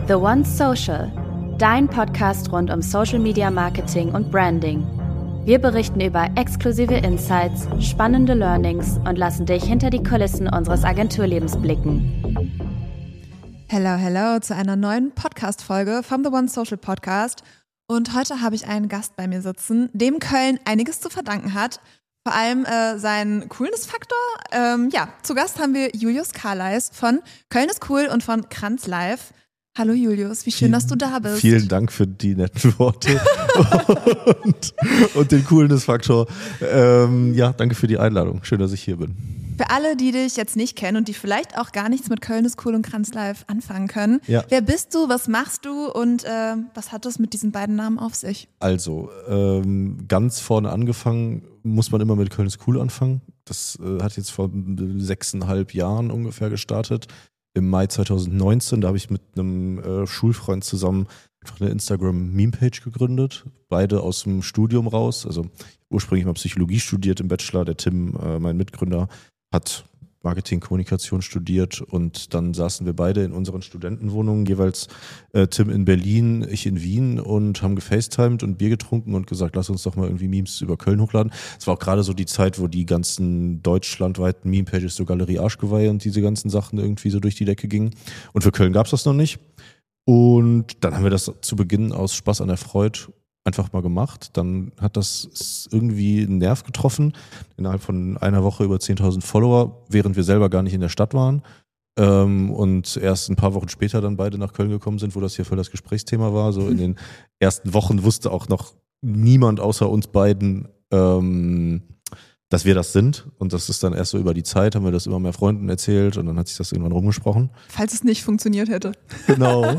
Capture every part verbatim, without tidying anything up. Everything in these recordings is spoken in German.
The One Social, dein Podcast rund um Social Media Marketing und Branding. Wir berichten über exklusive Insights, spannende Learnings und lassen dich hinter die Kulissen unseres Agenturlebens blicken. Hello, hello zu einer neuen Podcast-Folge vom The One Social Podcast. Und heute habe ich einen Gast bei mir sitzen, dem Köln einiges zu verdanken hat. Vor allem äh, seinen Coolness-Faktor. Ähm, ja, zu Gast haben wir Julius Karleis von Köln ist cool und von Kranz Live. Hallo Julius, wie schön, dass du da bist. Vielen Dank für die netten Worte und, und den Coolness-Faktor. Ähm, ja, danke für die Einladung. Schön, dass ich hier bin. Für alle, die dich jetzt nicht kennen und die vielleicht auch gar nichts mit Köln ist cool und Kranz Live anfangen können. Ja. Wer bist du, was machst du und äh, was hat es mit diesen beiden Namen auf sich? Also, ähm, ganz vorne angefangen muss man immer mit Köln ist cool anfangen. Das äh, hat jetzt vor sechseinhalb Jahren ungefähr gestartet. Im Mai zwanzig neunzehn, da habe ich mit einem äh, Schulfreund zusammen einfach eine Instagram-Meme-Page gegründet. Beide aus dem Studium raus. Also ursprünglich mal Psychologie studiert im Bachelor. Der Tim, äh, mein Mitgründer, hat Marketing, Kommunikation studiert und dann saßen wir beide in unseren Studentenwohnungen, jeweils äh, Tim in Berlin, ich in Wien und haben gefacetimed und Bier getrunken und gesagt, lass uns doch mal irgendwie Memes über Köln hochladen. Es war auch gerade so die Zeit, wo die ganzen deutschlandweiten Meme-Pages, so Galerie Arschgeweih und diese ganzen Sachen irgendwie so durch die Decke gingen. Und für Köln gab es das noch nicht. Und dann haben wir das zu Beginn aus Spaß an der Freude einfach mal gemacht. Dann hat das irgendwie einen Nerv getroffen. Innerhalb von einer Woche über zehntausend Follower, während wir selber gar nicht in der Stadt waren. Ähm, und erst ein paar Wochen später dann beide nach Köln gekommen sind, wo das hier voll das Gesprächsthema war. So in den ersten Wochen wusste auch noch niemand außer uns beiden, ähm, dass wir das sind. Und das ist dann erst so über die Zeit, haben wir das immer mehr Freunden erzählt und dann hat sich das irgendwann rumgesprochen. Falls es nicht funktioniert hätte. Genau.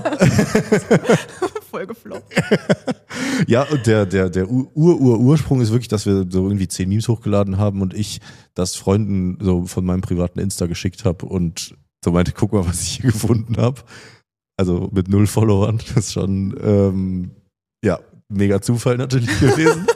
Voll gefloppt. Ja, und der, der, der Ur-Ur-Ursprung ist wirklich, dass wir so irgendwie zehn Memes hochgeladen haben und ich das Freunden so von meinem privaten Insta geschickt habe und so meinte, guck mal, was ich hier gefunden habe. Also mit null Followern. Das ist schon, ähm, ja, mega Zufall natürlich gewesen.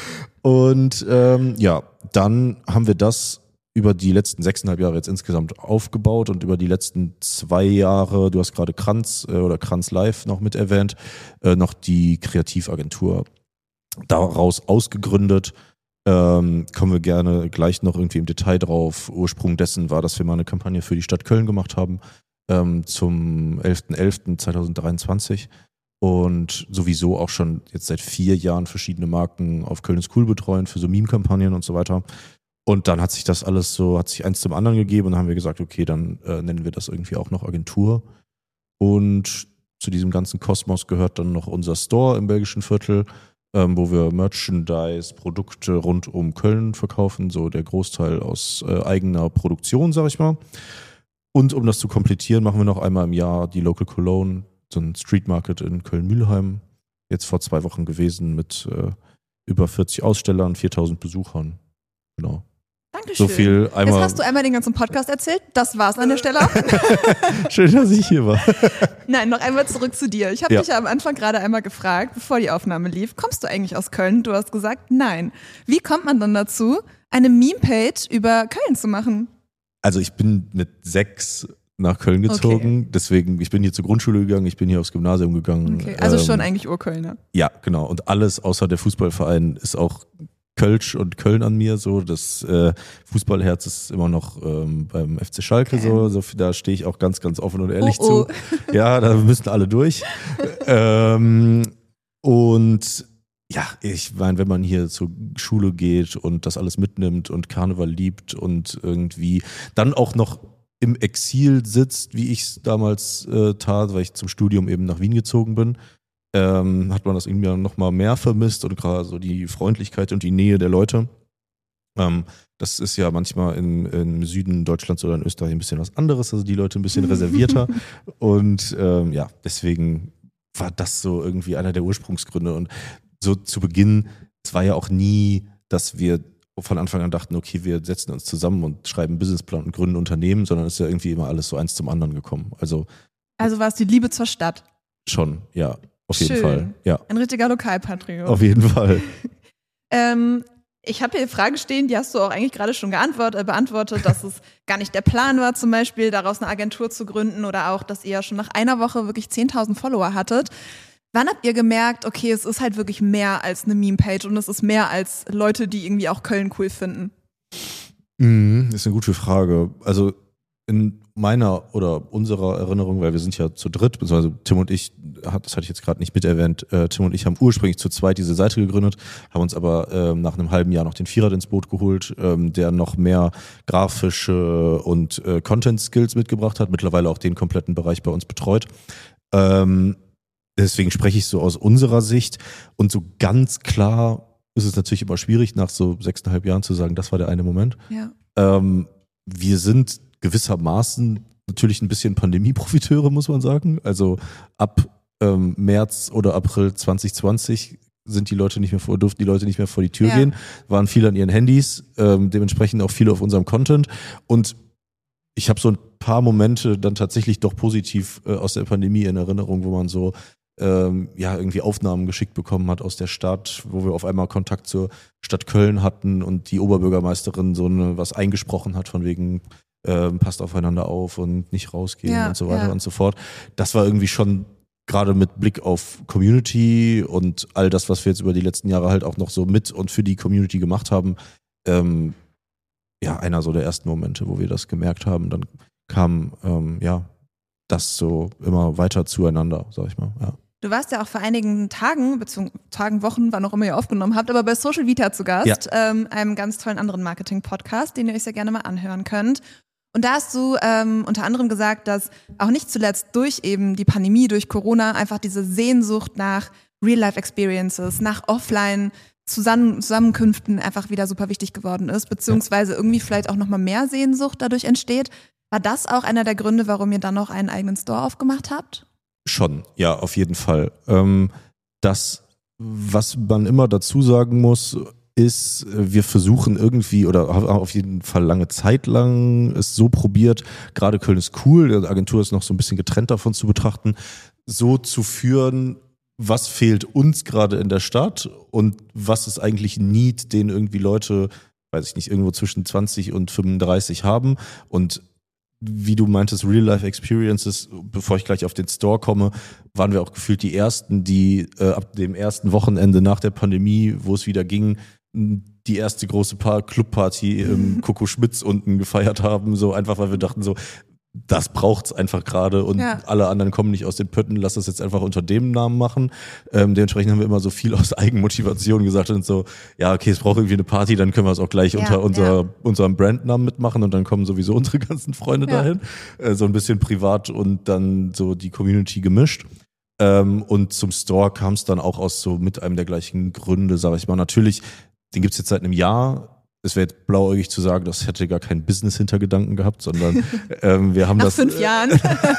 Und ähm, ja, dann haben wir das über die letzten sechseinhalb Jahre jetzt insgesamt aufgebaut und über die letzten zwei Jahre, du hast gerade Kranz äh, oder Kranz Live noch mit erwähnt, äh, noch die Kreativagentur daraus ausgegründet. Ähm, kommen wir gerne gleich noch irgendwie im Detail drauf. Ursprung dessen war, dass wir mal eine Kampagne für die Stadt Köln gemacht haben ähm, zum elfter elfter zweitausenddreiundzwanzig. Und sowieso auch schon jetzt seit vier Jahren verschiedene Marken auf Köln ist cool betreuen für so Meme-Kampagnen und so weiter. Und dann hat sich das alles so, hat sich eins zum anderen gegeben und dann haben wir gesagt, okay, dann äh, nennen wir das irgendwie auch noch Agentur. Und zu diesem ganzen Kosmos gehört dann noch unser Store im belgischen Viertel, ähm, wo wir Merchandise, Produkte rund um Köln verkaufen, so der Großteil aus äh, eigener Produktion, sag ich mal. Und um das zu komplettieren, machen wir noch einmal im Jahr die Local Cologne, so ein Street Market in Köln-Mülheim, jetzt vor zwei Wochen gewesen mit äh, über vierzig Ausstellern, viertausend Besuchern. Genau. Dankeschön. So viel einmal. Jetzt hast du einmal den ganzen Podcast erzählt. Das war's an der Stelle auch. Schön, dass ich hier war. Nein, noch einmal zurück zu dir. Ich habe ja. dich ja am Anfang gerade einmal gefragt, bevor die Aufnahme lief, kommst du eigentlich aus Köln? Du hast gesagt, nein. Wie kommt man dann dazu, eine Meme-Page über Köln zu machen? Also ich bin mit sechs nach Köln gezogen, okay. Deswegen, ich bin hier zur Grundschule gegangen, ich bin hier aufs Gymnasium gegangen. Okay, also ähm, schon eigentlich Urkölner. Ja, genau. Und alles außer der Fußballverein ist auch Kölsch und Köln an mir. So, das äh, Fußballherz ist immer noch ähm, beim F C Schalke okay. so. so. Da stehe ich auch ganz, ganz offen und ehrlich oh, oh. zu. Ja, da müssen alle durch. ähm, und ja, ich meine, wenn man hier zur Schule geht und das alles mitnimmt und Karneval liebt und irgendwie dann auch noch im Exil sitzt, wie ich es damals äh, tat, weil ich zum Studium eben nach Wien gezogen bin, ähm, hat man das irgendwie noch mal mehr vermisst und gerade so die Freundlichkeit und die Nähe der Leute. Ähm, das ist ja manchmal im, im Süden Deutschlands oder in Österreich ein bisschen was anderes, also die Leute ein bisschen reservierter und ähm, ja, deswegen war das so irgendwie einer der Ursprungsgründe und so zu Beginn, es war ja auch nie, dass wir von Anfang an dachten, okay, wir setzen uns zusammen und schreiben einen Businessplan und gründen ein Unternehmen, sondern es ist ja irgendwie immer alles so eins zum anderen gekommen. Also, also war es die Liebe zur Stadt? Schon, ja, auf Schön. jeden Fall. Ja. Ein richtiger Lokalpatriot. Auf jeden Fall. ähm, Ich habe hier Fragen stehen, die hast du auch eigentlich gerade schon geantwortet, äh, beantwortet, dass es gar nicht der Plan war, zum Beispiel daraus eine Agentur zu gründen oder auch, dass ihr ja schon nach einer Woche wirklich zehntausend Follower hattet. Wann habt ihr gemerkt, okay, es ist halt wirklich mehr als eine Meme-Page und es ist mehr als Leute, die irgendwie auch Köln cool finden? Mhm, ist eine gute Frage. Also in meiner oder unserer Erinnerung, weil wir sind ja zu dritt, beziehungsweise Tim und ich, das hatte ich jetzt gerade nicht mit erwähnt, äh, Tim und ich haben ursprünglich zu zweit diese Seite gegründet, haben uns aber ähm, nach einem halben Jahr noch den Vierer ins Boot geholt, ähm, der noch mehr grafische und äh, Content-Skills mitgebracht hat, mittlerweile auch den kompletten Bereich bei uns betreut. Ähm, deswegen spreche ich so aus unserer Sicht und so ganz klar ist es natürlich immer schwierig, nach so sechseinhalb Jahren zu sagen, das war der eine Moment. Ja. Ähm, wir sind gewissermaßen natürlich ein bisschen Pandemie-Profiteure, muss man sagen. Also ab ähm, März oder April zwanzig zwanzig sind die Leute nicht mehr vor, durften die Leute nicht mehr vor die Tür Ja. gehen, waren viele an ihren Handys, ähm, dementsprechend auch viele auf unserem Content. Und ich habe so ein paar Momente dann tatsächlich doch positiv äh, aus der Pandemie in Erinnerung, wo man so ähm, ja irgendwie Aufnahmen geschickt bekommen hat aus der Stadt, wo wir auf einmal Kontakt zur Stadt Köln hatten und die Oberbürgermeisterin so eine, was eingesprochen hat von wegen ähm, passt aufeinander auf und nicht rausgehen Ja, und so weiter ja. und so fort. Das war irgendwie schon gerade mit Blick auf Community und all das, was wir jetzt über die letzten Jahre halt auch noch so mit und für die Community gemacht haben, ähm, ja, einer so der ersten Momente, wo wir das gemerkt haben. Dann kam, ähm, ja, das so immer weiter zueinander, sag ich mal, ja. Du warst ja auch vor einigen Tagen, beziehungsweise Tagen, Wochen, wann auch immer ihr aufgenommen habt, aber bei Social Vita zu Gast, ja. ähm, einem ganz tollen anderen Marketing-Podcast, den ihr euch sehr gerne mal anhören könnt. Und da hast du ähm, unter anderem gesagt, dass auch nicht zuletzt durch eben die Pandemie, durch Corona, einfach diese Sehnsucht nach Real-Life-Experiences, nach Offline- Zusammen- Zusammenkünften einfach wieder super wichtig geworden ist, beziehungsweise irgendwie vielleicht auch nochmal mehr Sehnsucht dadurch entsteht. War das auch einer der Gründe, warum ihr dann noch einen eigenen Store aufgemacht habt? Schon, ja, auf jeden Fall. Ähm, das, was man immer dazu sagen muss, ist, wir versuchen irgendwie oder haben auf jeden Fall lange Zeit lang es so probiert, gerade Köln ist cool, die Agentur ist noch so ein bisschen getrennt davon zu betrachten, so zu führen, was fehlt uns gerade in der Stadt und was ist eigentlich ein Need, den irgendwie Leute, weiß ich nicht, irgendwo zwischen zwanzig und fünfunddreißig haben. Und wie du meintest, Real-Life-Experiences, bevor ich gleich auf den Store komme, waren wir auch gefühlt die Ersten, die äh, ab dem ersten Wochenende nach der Pandemie, wo es wieder ging, die erste große Paar- Clubparty im Coco Schmitz unten gefeiert haben, so einfach, weil wir dachten so, das braucht's einfach gerade und ja. alle anderen kommen nicht aus den Pötten, lass das jetzt einfach unter dem Namen machen. Ähm, dementsprechend haben wir immer so viel aus Eigenmotivation gesagt und so, ja, okay, es braucht irgendwie eine Party, dann können wir es auch gleich ja, unter unser, ja. unserem Brandnamen mitmachen und dann kommen sowieso unsere ganzen Freunde ja. dahin. Äh, so ein bisschen privat und dann so die Community gemischt. Ähm, und zum Store kam es dann auch aus so mit einem der gleichen Gründe, sage ich mal. Natürlich, den gibt's jetzt seit einem Jahr. Es wäre jetzt blauäugig zu sagen, das hätte gar keinen Business-Hintergedanken gehabt, sondern ähm, wir haben Nach das fünf Jahren.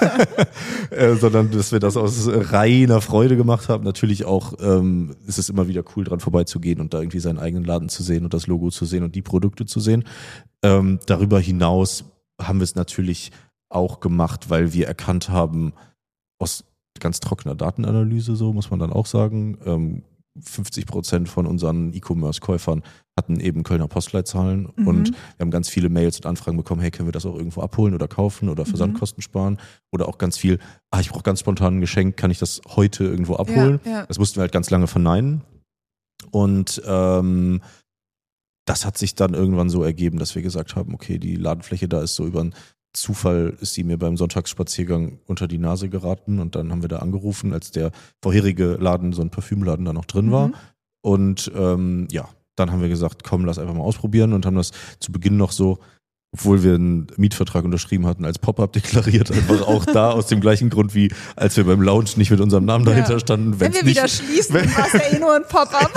äh, sondern dass wir das aus reiner Freude gemacht haben. Natürlich auch ähm, ist es immer wieder cool, dran vorbeizugehen und da irgendwie seinen eigenen Laden zu sehen und das Logo zu sehen und die Produkte zu sehen. Ähm, darüber hinaus haben wir es natürlich auch gemacht, weil wir erkannt haben, aus ganz trockener Datenanalyse, so muss man dann auch sagen, ähm, fünfzig Prozent von unseren E-Commerce-Käufern hatten eben Kölner Postleitzahlen Mhm. und wir haben ganz viele Mails und Anfragen bekommen, hey, können wir das auch irgendwo abholen oder kaufen oder Versandkosten sparen oder auch ganz viel, ah, ich brauche ganz spontan ein Geschenk, kann ich das heute irgendwo abholen? Ja, ja. Das mussten wir halt ganz lange verneinen und ähm, das hat sich dann irgendwann so ergeben, dass wir gesagt haben, okay, die Ladenfläche da ist so über einen Zufall ist sie mir beim Sonntagsspaziergang unter die Nase geraten und dann haben wir da angerufen, als der vorherige Laden, so ein Parfümladen, da noch drin war. Mhm. Und ähm, ja, dann haben wir gesagt, komm, lass einfach mal ausprobieren und haben das zu Beginn noch so, obwohl wir einen Mietvertrag unterschrieben hatten, als Pop-up deklariert, einfach auch da aus dem gleichen Grund wie, als wir beim Lounge nicht mit unserem Namen dahinter Ja. standen. Wenn wir nicht, wieder schließen, war es ja eh nur ein Pop-up.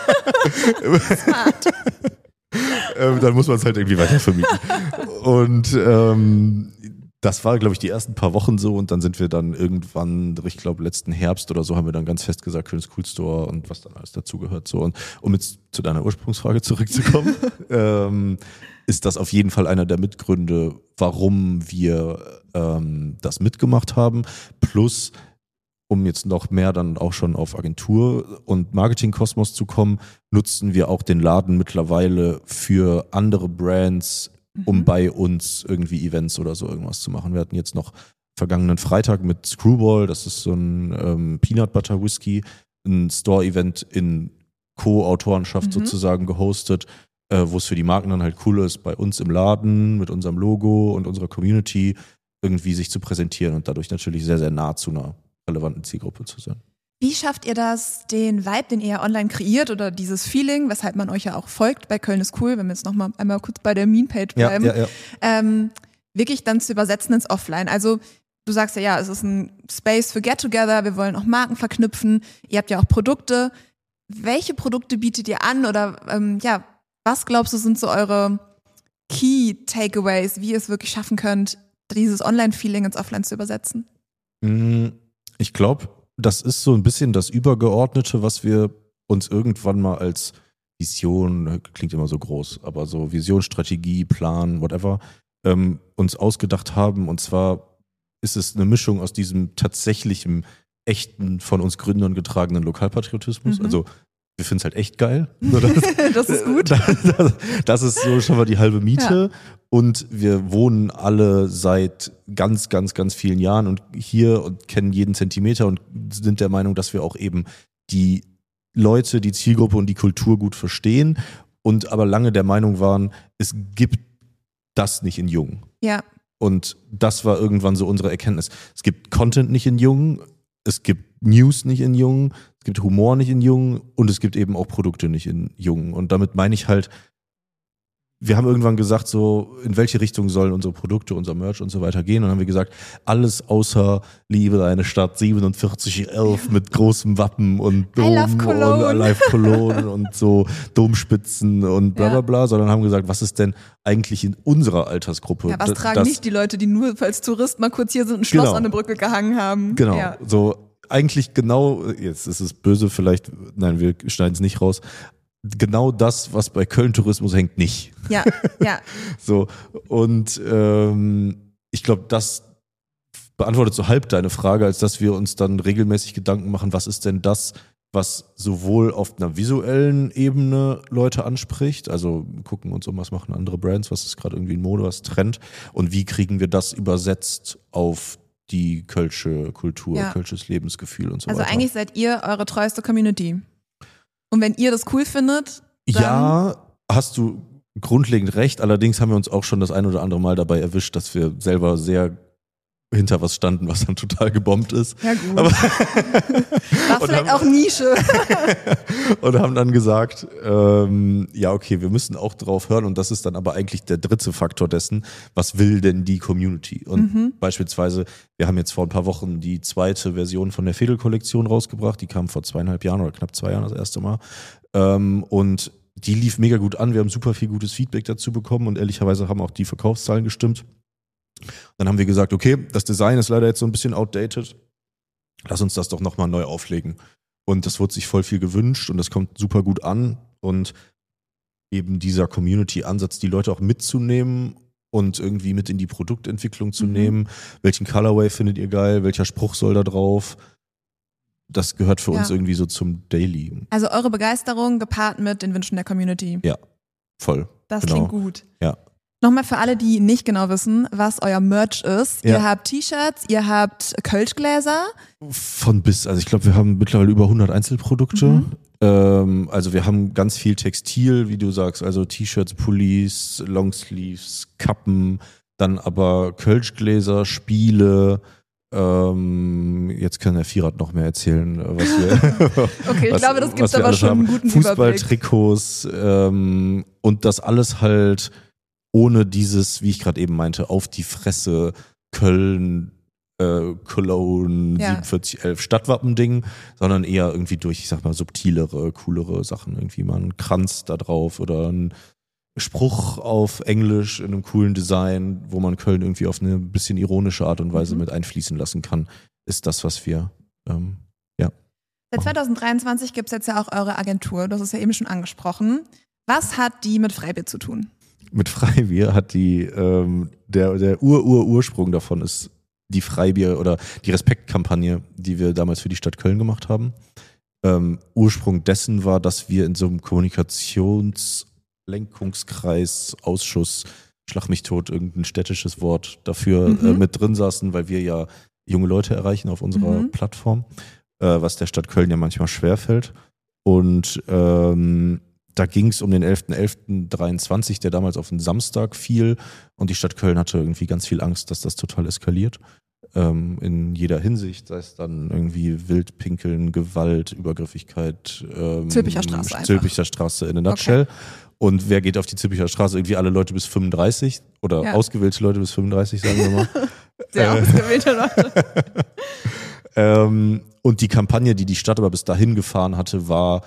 Smart. ähm, dann muss man es halt irgendwie weiter vermieten. Und ähm, das war, glaube ich, die ersten paar Wochen so und dann sind wir dann irgendwann, ich glaube, letzten Herbst oder so, haben wir dann ganz fest gesagt, Köln Cool Store und was dann alles dazugehört. So. Und um jetzt zu deiner Ursprungsfrage zurückzukommen, ähm, ist das auf jeden Fall einer der Mitgründe, warum wir ähm, das mitgemacht haben. Plus um jetzt noch mehr dann auch schon auf Agentur und Marketing-Kosmos zu kommen, nutzen wir auch den Laden mittlerweile für andere Brands, um mhm. bei uns irgendwie Events oder so irgendwas zu machen. Wir hatten jetzt noch vergangenen Freitag mit Screwball, das ist so ein ähm, Peanut Butter Whisky, ein Store-Event in Co-Autorenschaft mhm. sozusagen gehostet, äh, wo es für die Marken dann halt cool ist, bei uns im Laden mit unserem Logo und unserer Community irgendwie sich zu präsentieren und dadurch natürlich sehr, sehr nah zu einer relevanten Zielgruppe zu sein. Wie schafft ihr das, den Vibe, den ihr online kreiert oder dieses Feeling, weshalb man euch ja auch folgt, bei Köln ist cool, wenn wir jetzt noch mal einmal kurz bei der Meme-Page bleiben, ja, ja, ja. Ähm, wirklich dann zu übersetzen ins Offline? Also du sagst ja, ja, es ist ein Space für Get-Together, wir wollen auch Marken verknüpfen, ihr habt ja auch Produkte. Welche Produkte bietet ihr an oder ähm, ja, was glaubst du sind so eure Key-Takeaways, wie ihr es wirklich schaffen könnt, dieses Online-Feeling ins Offline zu übersetzen? Ich glaube, das ist so ein bisschen das Übergeordnete, was wir uns irgendwann mal als Vision, klingt immer so groß, aber so Vision, Strategie, Plan, whatever, ähm, uns ausgedacht haben. Und zwar ist es eine Mischung aus diesem tatsächlichen, echten, von uns Gründern getragenen Lokalpatriotismus. Mhm. Also wir finden es halt echt geil. So, das, das ist gut. Das, das, das ist so schon mal die halbe Miete. Ja. Und wir wohnen alle seit ganz, ganz, ganz vielen Jahren und hier und kennen jeden Zentimeter und sind der Meinung, dass wir auch eben die Leute, die Zielgruppe und die Kultur gut verstehen und aber lange der Meinung waren, es gibt das nicht in Jung. Ja. Und das war irgendwann so unsere Erkenntnis. Es gibt Content nicht in Jung, es gibt News nicht in Jung, es gibt Humor nicht in Jung und es gibt eben auch Produkte nicht in Jung. Und damit meine ich halt, wir haben irgendwann gesagt, so in welche Richtung sollen unsere Produkte, unser Merch und so weiter gehen. Und dann haben wir gesagt, alles außer Liebe eine Stadt siebenundvierzig elf mit großem Wappen und Dom und I Love Cologne und so Domspitzen und bla bla bla, sondern haben gesagt, was ist denn eigentlich in unserer Altersgruppe? Ja, was das, tragen nicht die Leute, die nur als Tourist mal kurz hier sind, ein Schloss genau. an der Brücke gehangen haben? Genau, ja. so eigentlich genau, jetzt ist es böse vielleicht, nein, wir schneiden es nicht raus, genau das, was bei Köln Tourismus hängt, nicht. Ja, ja. So, und ähm, ich glaube, das beantwortet so halb deine Frage, als dass wir uns dann regelmäßig Gedanken machen, was ist denn das, was sowohl auf einer visuellen Ebene Leute anspricht, also gucken uns um, was machen andere Brands, was ist gerade irgendwie in Mode, was Trend und wie kriegen wir das übersetzt auf die kölsche Kultur, ja. kölsches Lebensgefühl und so also weiter. Also eigentlich seid ihr eure treueste Community. Und wenn ihr das cool findet, dann ja, hast du grundlegend recht. Allerdings haben wir uns auch schon das ein oder andere Mal dabei erwischt, dass wir selber sehr hinter was standen, was dann total gebombt ist. Ja gut. Aber war vielleicht haben, auch Nische. Und haben dann gesagt, ähm, ja okay, wir müssen auch drauf hören und das ist dann aber eigentlich der dritte Faktor dessen, was will denn die Community? Und mhm. beispielsweise, wir haben jetzt vor ein paar Wochen die zweite Version von der Fedel-Kollektion rausgebracht, die kam vor zweieinhalb Jahren oder knapp zwei Jahren das erste Mal ähm, und die lief mega gut an, wir haben super viel gutes Feedback dazu bekommen und ehrlicherweise haben auch die Verkaufszahlen gestimmt. Dann haben wir gesagt, okay, das Design ist leider jetzt so ein bisschen outdated. Lass uns das doch nochmal neu auflegen. Und das wurde sich voll viel gewünscht und das kommt super gut an. Und eben dieser Community-Ansatz, die Leute auch mitzunehmen und irgendwie mit in die Produktentwicklung zu mhm. nehmen. Welchen Colorway findet ihr geil? Welcher Spruch soll da drauf? Das gehört für ja. uns irgendwie so zum Daily. Also eure Begeisterung gepaart mit den Wünschen der Community. Ja, voll. Das genau. klingt gut. Ja. Nochmal für alle, die nicht genau wissen, was euer Merch ist. Ja. Ihr habt T-Shirts, ihr habt Kölschgläser. Von bis, also ich glaube, wir haben mittlerweile über hundert Einzelprodukte. Mhm. Ähm, also wir haben ganz viel Textil, wie du sagst, also T-Shirts, Pullis, Longsleeves, Kappen, dann aber Kölschgläser, Spiele. Ähm, jetzt kann der Vierrad noch mehr erzählen, was wir Okay, ich was, glaube, das gibt aber schon einen guten Fußballtrikots ähm, und das alles halt ohne dieses, wie ich gerade eben meinte, auf die Fresse Köln, äh, Cologne, ja. siebenundvierzig elf Stadtwappen-Ding, sondern eher irgendwie durch, ich sag mal, subtilere, coolere Sachen. Irgendwie mal ein Kranz da drauf oder ein Spruch auf Englisch in einem coolen Design, wo man Köln irgendwie auf eine bisschen ironische Art und Weise mhm. mit einfließen lassen kann, ist das, was wir, ähm, ja. Seit zwanzig dreiundzwanzig gibt es jetzt ja auch eure Agentur, du hast es ja eben schon angesprochen. Was hat die mit Freibier zu tun? Mit Freibier hat die, ähm, der, der Ur-Ur-Ursprung davon ist die Freibier- oder die Respektkampagne, die wir damals für die Stadt Köln gemacht haben. Ähm, Ursprung dessen war, dass wir in so einem Kommunikationslenkungskreis, Ausschuss, schlag mich tot, irgendein städtisches Wort dafür mhm. äh, mit drin saßen, weil wir ja junge Leute erreichen auf unserer mhm. Plattform, äh, was der Stadt Köln ja manchmal schwerfällt. Und ähm, da ging es um den elften elften dreiundzwanzig, der damals auf einen Samstag fiel. Und die Stadt Köln hatte irgendwie ganz viel Angst, dass das total eskaliert. Ähm, in jeder Hinsicht, sei es dann irgendwie Wildpinkeln, Gewalt, Übergriffigkeit. Ähm, Zülpicher Straße einfach. Zülpicher Straße in a nutshell. Okay. Und wer geht auf die Zülpicher Straße? Irgendwie alle Leute bis fünfunddreißig oder ja. ausgewählte Leute bis fünfunddreißig, sagen wir mal. Sehr äh, ausgewählte Leute. ähm, und die Kampagne, die die Stadt aber bis dahin gefahren hatte, war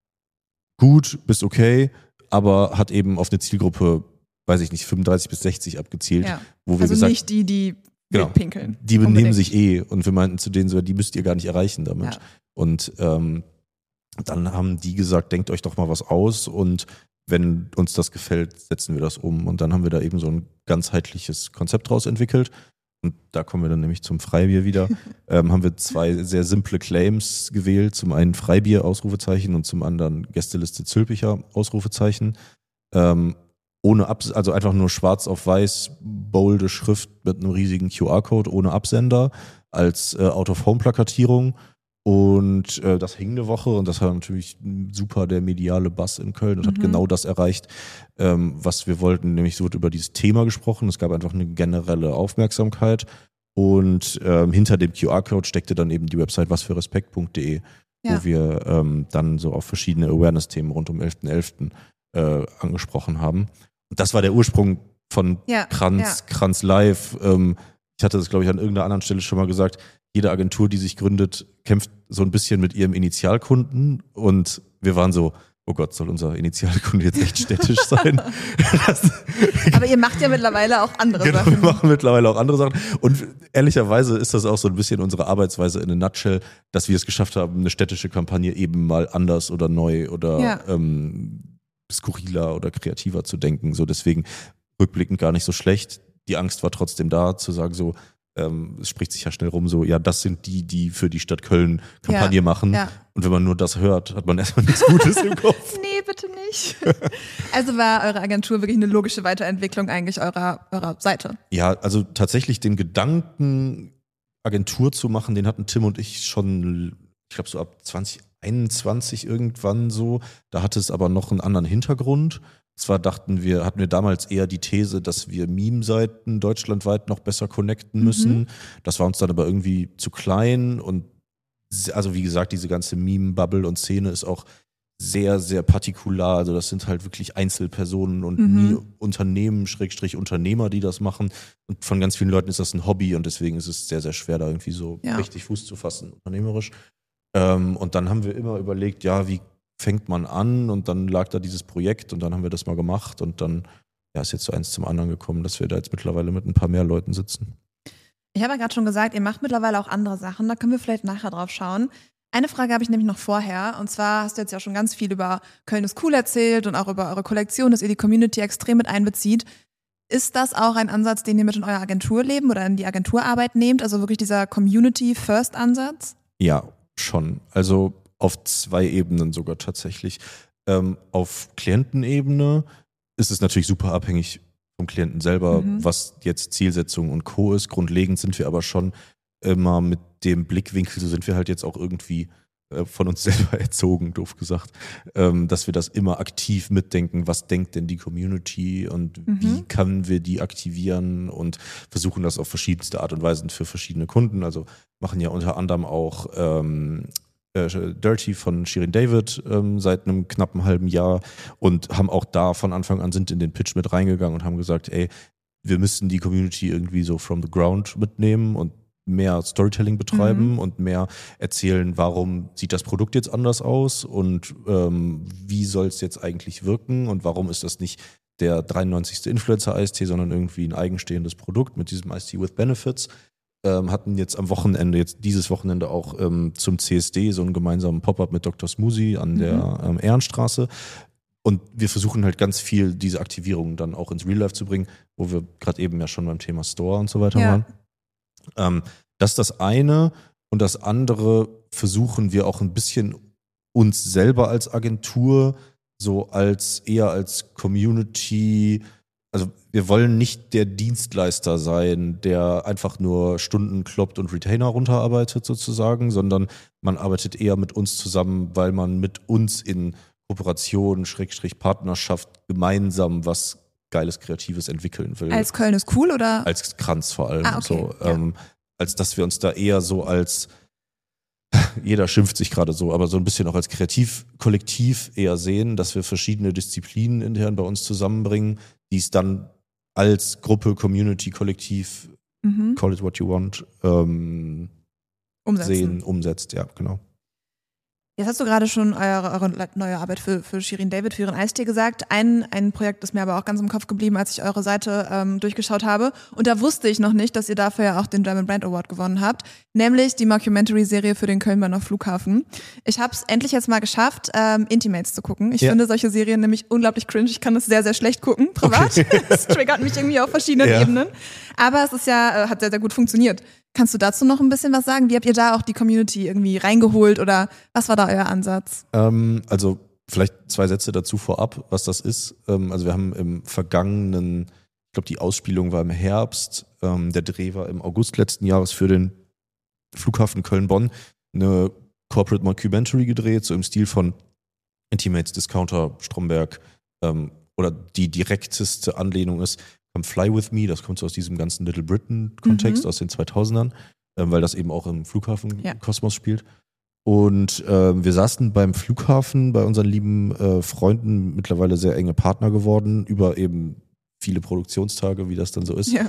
gut bis okay, aber hat eben auf eine Zielgruppe, weiß ich nicht, fünfunddreißig bis sechzig abgezielt. Ja. Wo wir also gesagt, nicht die, die genau, pinkeln. Die benehmen unbedingt. sich eh. Und wir meinten zu denen so, die müsst ihr gar nicht erreichen damit. Ja. Und ähm, dann haben die gesagt, denkt euch doch mal was aus und wenn uns das gefällt, setzen wir das um. Und dann haben wir da eben so ein ganzheitliches Konzept draus entwickelt. Und da kommen wir dann nämlich zum Freibier wieder. ähm, haben wir zwei sehr simple Claims gewählt. Zum einen Freibier, Ausrufezeichen, und zum anderen Gästeliste Zülpicher, Ausrufezeichen. Ähm, ohne Abs- also einfach nur schwarz auf weiß, bolde Schrift mit einem riesigen Q R-Code, ohne Absender, als äh, Out-of-Home-Plakatierung. Und äh, das hing eine Woche und das war natürlich super der mediale Buzz in Köln und mhm. hat genau das erreicht, ähm, was wir wollten. Nämlich so wird über dieses Thema gesprochen. Es gab einfach eine generelle Aufmerksamkeit und ähm, hinter dem Q R-Code steckte dann eben die Website wasfürrespekt punkt de, ja. wo wir ähm, dann so auf verschiedene Awareness-Themen rund um elften elften äh, angesprochen haben. Und das war der Ursprung von ja. Kranz, ja. Kranz Live. Ähm, ich hatte das, glaube ich, an irgendeiner anderen Stelle schon mal gesagt. Jede Agentur, die sich gründet, kämpft so ein bisschen mit ihrem Initialkunden und wir waren so, oh Gott, soll unser Initialkunde jetzt echt städtisch sein? das, Aber ihr macht ja mittlerweile auch andere genau, Sachen. Wir machen mittlerweile auch andere Sachen und ehrlicherweise ist das auch so ein bisschen unsere Arbeitsweise in a nutshell, dass wir es geschafft haben, eine städtische Kampagne eben mal anders oder neu oder ja. ähm, skurriler oder kreativer zu denken. So deswegen rückblickend gar nicht so schlecht. Die Angst war trotzdem da, zu sagen so, Ähm, es spricht sich ja schnell rum, so, ja, das sind die, die für die Stadt Köln Kampagne ja, machen. Ja. Und wenn man nur das hört, hat man erstmal nichts Gutes im Kopf. Nee, bitte nicht. Also war eure Agentur wirklich eine logische Weiterentwicklung eigentlich eurer, eurer Seite? Ja, also tatsächlich den Gedanken, Agentur zu machen, den hatten Tim und ich schon, ich glaube so ab zwanzig einundzwanzig irgendwann so. Da hatte es aber noch einen anderen Hintergrund. Zwar dachten wir, hatten wir damals eher die These, dass wir Meme-Seiten deutschlandweit noch besser connecten müssen. Mhm. Das war uns dann aber irgendwie zu klein und also wie gesagt, diese ganze Meme-Bubble und Szene ist auch sehr, sehr partikular. Also das sind halt wirklich Einzelpersonen und mhm. nie Unternehmen, Schrägstrich Unternehmer, die das machen. Und von ganz vielen Leuten ist das ein Hobby und deswegen ist es sehr, sehr schwer, da irgendwie so ja. richtig Fuß zu fassen, unternehmerisch. Ähm, und dann haben wir immer überlegt, ja, wie fängt man an und dann lag da dieses Projekt und dann haben wir das mal gemacht und dann ja, ist jetzt so eins zum anderen gekommen, dass wir da jetzt mittlerweile mit ein paar mehr Leuten sitzen. Ich habe ja gerade schon gesagt, ihr macht mittlerweile auch andere Sachen, da können wir vielleicht nachher drauf schauen. Eine Frage habe ich nämlich noch vorher und zwar hast du jetzt ja schon ganz viel über Köln ist cool erzählt und auch über eure Kollektion, dass ihr die Community extrem mit einbezieht. Ist das auch ein Ansatz, den ihr mit in euer Agenturleben oder in die Agenturarbeit nehmt, also wirklich dieser Community-First-Ansatz? Ja, schon. Also auf zwei Ebenen sogar tatsächlich. Ähm, auf Klientenebene ist es natürlich super abhängig vom Klienten selber, mhm. was jetzt Zielsetzung und Co. ist. Grundlegend sind wir aber schon immer mit dem Blickwinkel, so sind wir halt jetzt auch irgendwie äh, von uns selber erzogen, doof gesagt, ähm, dass wir das immer aktiv mitdenken, was denkt denn die Community und mhm. wie können wir die aktivieren und versuchen das auf verschiedenste Art und Weise für verschiedene Kunden. Also machen ja unter anderem auch ähm, Dirty von Shirin David ähm, seit einem knappen halben Jahr und haben auch da von Anfang an sind in den Pitch mit reingegangen und haben gesagt, ey, wir müssen die Community irgendwie so from the ground mitnehmen und mehr Storytelling betreiben mhm. und mehr erzählen, warum sieht das Produkt jetzt anders aus und ähm, wie soll es jetzt eigentlich wirken und warum ist das nicht der dreiundneunzigste Influencer-Eistee, sondern irgendwie ein eigenstehendes Produkt mit diesem Eistee with Benefits. Ähm, hatten jetzt am Wochenende, jetzt dieses Wochenende auch ähm, zum C S D so einen gemeinsamen Pop-up mit Doktor Smoothie an mhm. der ähm, Ehrenstraße. Und wir versuchen halt ganz viel diese Aktivierungen dann auch ins Real Life zu bringen, wo wir gerade eben ja schon beim Thema Store und so weiter ja. waren. Ähm, das ist das eine. Und das andere versuchen wir auch ein bisschen uns selber als Agentur, so als eher als Community. Also wir wollen nicht der Dienstleister sein, der einfach nur Stunden kloppt und Retainer runterarbeitet sozusagen, sondern man arbeitet eher mit uns zusammen, weil man mit uns in Kooperation, Schrägstrich Partnerschaft gemeinsam was Geiles, Kreatives entwickeln will. Als Köln ist cool oder? Als Kranz vor allem. Ah, okay. So, Ja. ähm, als dass wir uns da eher so als, jeder schimpft sich gerade so, aber so ein bisschen auch als Kreativkollektiv eher sehen, dass wir verschiedene Disziplinen intern bei uns zusammenbringen, die es dann als Gruppe, Community, Kollektiv, Mhm. call it what you want, ähm, Umsetzen. sehen, umsetzt. Ja, genau. Jetzt hast du gerade schon eure, eure neue Arbeit für, für Shirin David, für ihren Eistee gesagt. Ein, ein Projekt ist mir aber auch ganz im Kopf geblieben, als ich eure Seite ähm, durchgeschaut habe. Und da wusste ich noch nicht, dass ihr dafür ja auch den German Brand Award gewonnen habt. Nämlich die Mockumentary-Serie für den Köln-Bonner Flughafen. Ich habe es endlich jetzt mal geschafft, ähm, Intimates zu gucken. Ich Ja. finde solche Serien nämlich unglaublich cringe. Ich kann das sehr, sehr schlecht gucken, privat. Es triggert mich irgendwie auf verschiedenen Ja. Ebenen. Aber es ist ja, äh, hat sehr, sehr gut funktioniert. Kannst du dazu noch ein bisschen was sagen? Wie habt ihr da auch die Community irgendwie reingeholt oder was war da euer Ansatz? Ähm, also vielleicht zwei Sätze dazu vorab, was das ist. Ähm, also wir haben im vergangenen, ich glaube die Ausspielung war im Herbst, ähm, der Dreh war im August letzten Jahres für den Flughafen Köln-Bonn, eine Corporate Mockumentary gedreht, so im Stil von Intimates, Discounter, Stromberg, ähm, oder die direkteste Anlehnung ist Come Fly With Me, das kommt so aus diesem ganzen Little Britain-Kontext Mhm. aus den zweitausendern, ähm, weil das eben auch im Flughafen Ja. Kosmos spielt. Und ähm, wir saßen beim Flughafen bei unseren lieben äh, Freunden, mittlerweile sehr enge Partner geworden, über eben viele Produktionstage, wie das dann so ist. Ja.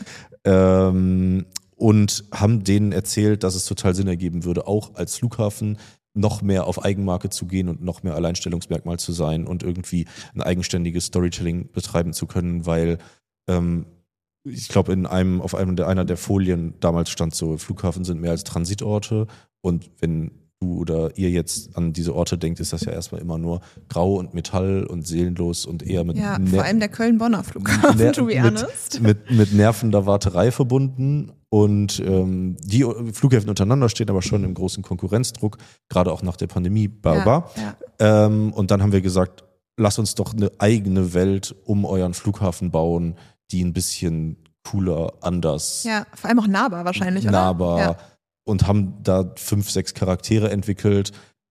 Ähm, und haben denen erzählt, dass es total Sinn ergeben würde, auch als Flughafen noch mehr auf Eigenmarke zu gehen und noch mehr Alleinstellungsmerkmal zu sein und irgendwie ein eigenständiges Storytelling betreiben zu können, weil ähm, ich glaube, in einem, auf einem der einer der Folien damals stand so, Flughafen sind mehr als Transitorte und wenn du oder ihr jetzt an diese Orte denkt, ist das ja erstmal immer nur grau und Metall und seelenlos und eher mit Ja, Ner- vor allem der Köln-Bonner Flughafen, Ner- to be mit, honest. mit, mit nervender Warterei verbunden und ähm, die Flughäfen untereinander stehen aber schon im großen Konkurrenzdruck, gerade auch nach der Pandemie, bla bla. Ja, ja. Ähm, und dann haben wir gesagt, lass uns doch eine eigene Welt um euren Flughafen bauen, die ein bisschen cooler, anders, Ja, vor allem auch nahbar wahrscheinlich, oder? nahbar Ja. und haben da fünf, sechs Charaktere entwickelt,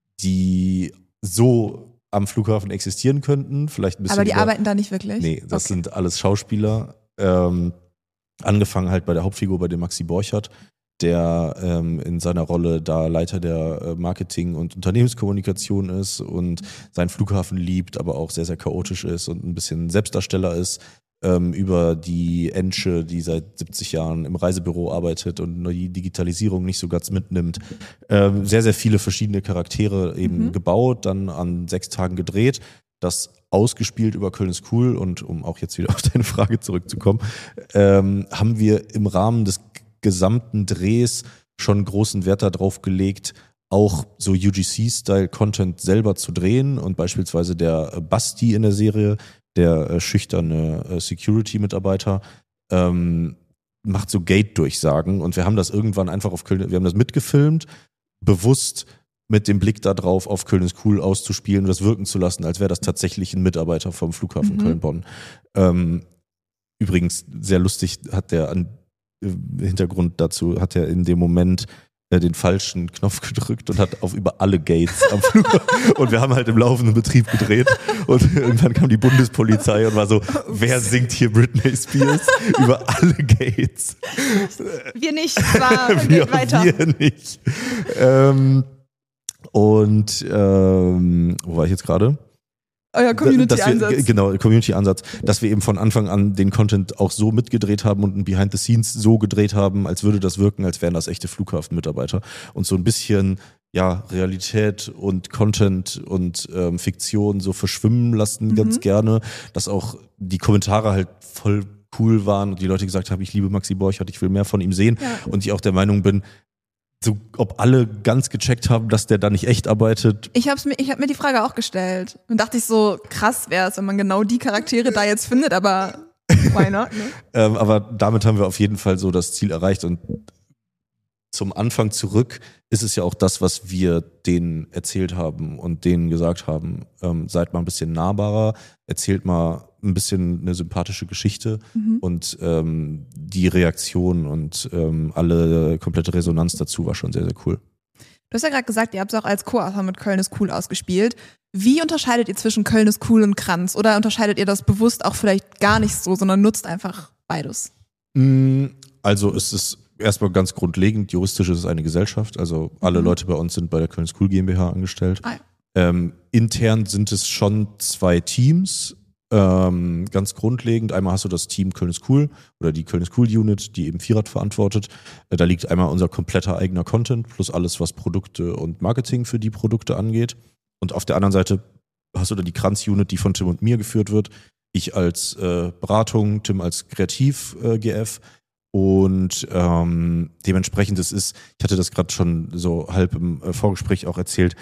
die so am Flughafen existieren könnten. Vielleicht ein bisschen Aber die über- arbeiten da nicht wirklich? Nee, das Okay. sind alles Schauspieler. Ähm, angefangen halt bei der Hauptfigur, bei dem Maxi Borchert, der ähm, in seiner Rolle da Leiter der äh, Marketing- und Unternehmenskommunikation ist und seinen Flughafen liebt, aber auch sehr, sehr chaotisch ist und ein bisschen Selbstdarsteller ist. Ähm, über die Ensche, die seit siebzig Jahren im Reisebüro arbeitet und die Digitalisierung nicht so ganz mitnimmt. Ähm, sehr, sehr viele verschiedene Charaktere eben Mhm. gebaut, dann an sechs Tagen gedreht. Das ausgespielt über Köln ist cool und um auch jetzt wieder auf deine Frage zurückzukommen, ähm, haben wir im Rahmen des gesamten Drehs schon großen Wert darauf gelegt, auch so U G C-Style-Content selber zu drehen und beispielsweise der äh, Basti in der Serie, der äh, schüchterne äh, Security-Mitarbeiter, ähm, macht so Gate-Durchsagen und wir haben das irgendwann einfach auf Köln, wir haben das mitgefilmt, bewusst mit dem Blick darauf, auf Köln ist cool auszuspielen und das wirken zu lassen, als wäre das tatsächlich ein Mitarbeiter vom Flughafen Mhm. Köln-Bonn. Ähm, übrigens, sehr lustig hat der an, äh, Hintergrund dazu, hat er in dem Moment äh, den falschen Knopf gedrückt und hat auf über alle Gates am Flughafen und wir haben halt im laufenden Betrieb gedreht und irgendwann kam die Bundespolizei und war so, wer singt hier Britney Spears über alle Gates? Wir nicht, zwar wir, geht weiter. wir nicht. Ähm, und ähm, wo war ich jetzt gerade? Euer Dass wir, Community-Einsatz. genau, Community-Ansatz, dass wir eben von Anfang an den Content auch so mitgedreht haben und ein Behind the Scenes so gedreht haben, als würde das wirken, als wären das echte Flughafenmitarbeiter. Und so ein bisschen, ja, Realität und Content und ähm, Fiktion so verschwimmen lassen Mhm. ganz gerne, dass auch die Kommentare halt voll cool waren und die Leute gesagt haben, ich liebe Maxi Borchert, ich will mehr von ihm sehen. Ja. Und ich auch der Meinung bin, so, ob alle ganz gecheckt haben, dass der da nicht echt arbeitet. Ich habe mir, ich hab mir die Frage auch gestellt. Und dachte ich so, krass wäre es, wenn man genau die Charaktere da jetzt findet, aber why not? Ne? Ähm, aber damit haben wir auf jeden Fall so das Ziel erreicht und zum Anfang zurück ist es ja auch das, was wir denen erzählt haben und denen gesagt haben, ähm, seid mal ein bisschen nahbarer, erzählt mal ein bisschen eine sympathische Geschichte mhm. und ähm, die Reaktion und ähm, alle komplette Resonanz dazu war schon sehr, sehr cool. Du hast ja gerade gesagt, ihr habt es auch als Co-Author mit Köln ist cool ausgespielt. Wie unterscheidet ihr zwischen Köln ist cool und Kranz? Oder unterscheidet ihr das bewusst auch vielleicht gar nicht so, sondern nutzt einfach beides? Also es ist erstmal ganz grundlegend, juristisch ist es eine Gesellschaft, also alle mhm. Leute bei uns sind bei der Köln ist cool GmbH angestellt. Ah, ja. ähm, intern sind es schon zwei Teams, ähm, ganz grundlegend. Einmal hast du das Team Köln ist cool oder die Köln ist cool Unit, die eben Vierrad verantwortet. Äh, da liegt einmal unser kompletter eigener Content plus alles, was Produkte und Marketing für die Produkte angeht. Und auf der anderen Seite hast du dann die Kranz Unit, die von Tim und mir geführt wird. Ich als äh, Beratung, Tim als Kreativ-G F. Äh, Und ähm, dementsprechend, es ist, ich hatte das gerade schon so halb im äh, Vorgespräch auch erzählt,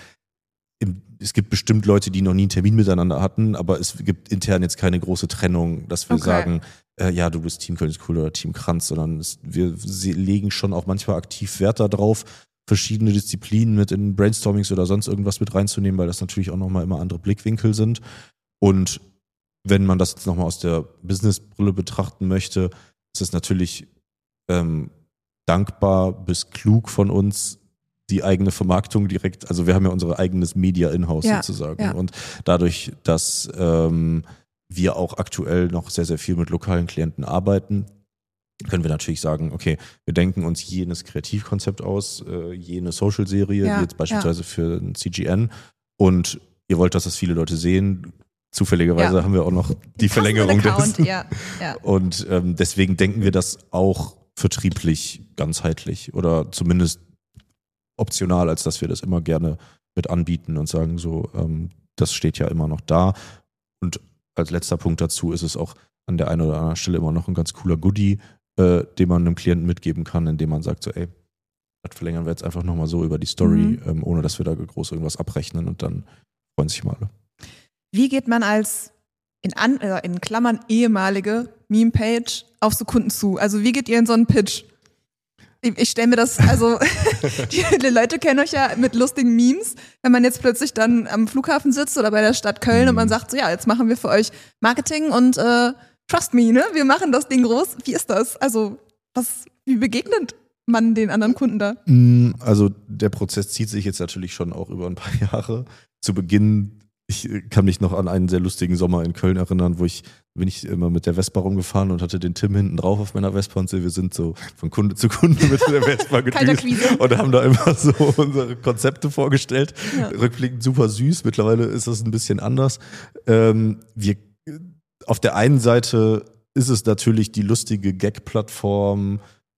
im, es gibt bestimmt Leute, die noch nie einen Termin miteinander hatten, aber es gibt intern jetzt keine große Trennung, dass wir okay. sagen, äh, ja, du bist Team Köln ist cool oder Team Kranz, sondern es, wir sie legen schon auch manchmal aktiv Wert darauf, verschiedene Disziplinen mit in Brainstormings oder sonst irgendwas mit reinzunehmen, weil das natürlich auch nochmal immer andere Blickwinkel sind. Und wenn man das jetzt nochmal aus der Businessbrille betrachten möchte, ist es natürlich Ähm, dankbar bis klug von uns, die eigene Vermarktung direkt, also wir haben ja unser eigenes Media in-house ja, sozusagen ja. und dadurch, dass ähm, wir auch aktuell noch sehr, sehr viel mit lokalen Klienten arbeiten, können wir natürlich sagen, okay, wir denken uns jenes Kreativkonzept aus, äh, jene Social-Serie, ja, wie jetzt beispielsweise ja. für ein C G N und ihr wollt, dass das viele Leute sehen. Zufälligerweise ja. haben wir auch noch die Verlängerung Account, dessen. Ja, ja. Und ähm, deswegen denken wir das auch vertrieblich ganzheitlich oder zumindest optional, als dass wir das immer gerne mit anbieten und sagen so, ähm, das steht ja immer noch da. Und als letzter Punkt dazu ist es auch an der einen oder anderen Stelle immer noch ein ganz cooler Goodie, äh, den man einem Klienten mitgeben kann, indem man sagt so, ey, das verlängern wir jetzt einfach nochmal so über die Story, mhm. ähm, ohne dass wir da groß irgendwas abrechnen und dann freuen sich mal alle. Wie geht man als in, An- äh, in Klammern ehemalige Meme-Page auf so Kunden zu? Also wie geht ihr in so einen Pitch? Ich, ich stelle mir das, also die, die Leute kennen euch ja mit lustigen Memes. Wenn man jetzt plötzlich dann am Flughafen sitzt oder bei der Stadt Köln mhm. und man sagt so, ja, jetzt machen wir für euch Marketing und äh, trust me, ne? Wir machen das Ding groß. Wie ist das? Also was, wie begegnet man den anderen Kunden da? Also der Prozess zieht sich jetzt natürlich schon auch über ein paar Jahre. Zu Beginn Ich kann mich noch an einen sehr lustigen Sommer in Köln erinnern, wo ich, bin ich immer mit der Vespa rumgefahren und hatte den Tim hinten drauf auf meiner Vespa und wir sind so von Kunde zu Kunde mit der Vespa gedüst und haben da immer so unsere Konzepte vorgestellt. Ja. Rückblickend super süß, mittlerweile ist das ein bisschen anders. Ähm, wir, auf der einen Seite ist es natürlich die lustige Gag-Plattform,